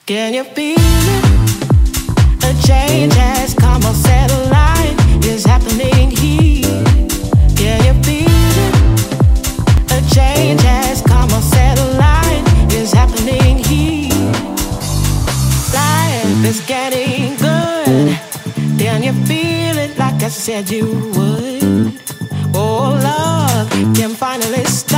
Can you feel it? A change has come, a satellite is happening here. Can you feel it? A change has come, a satellite is happening here. Life is getting good. Can you feel it like I said you would? Oh, love can finally start.